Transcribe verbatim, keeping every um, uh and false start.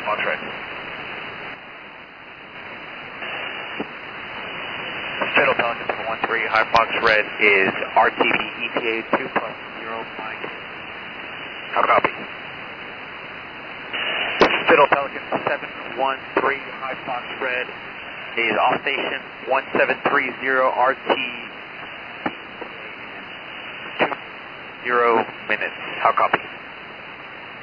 Fox Red. Shuttle Pelican seven one three, High Fox Red is R T B E T A two plus zero nine. How copy? Shuttle Pelican seven one three, High Fox Red is off station one seven three zero R T two zero minutes. How copy?